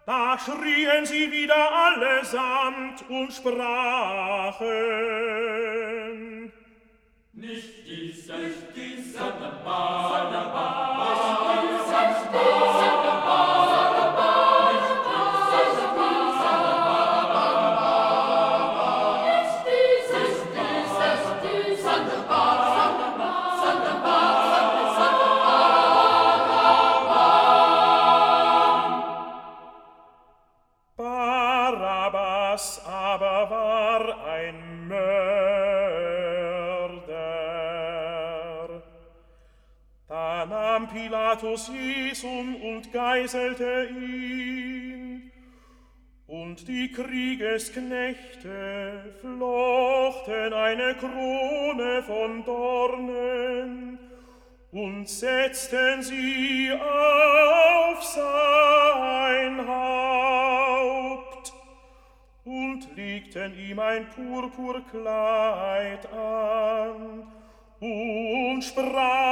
Da schrien sie wieder allesamt und sprachen: Nicht dieser, sondern Barnabas. Nicht dieser, sondern Barnabas. Nicht dieser, sondern Barnabas. Sondern Barabbas aber war ein Mörder. Da nahm Pilatus Jesum und geißelte ihn, und die Kriegesknechte flochten eine Krone von Dornen und setzten sie auf sein Haupt und legten ihm ein Purpurkleid an und sprachen: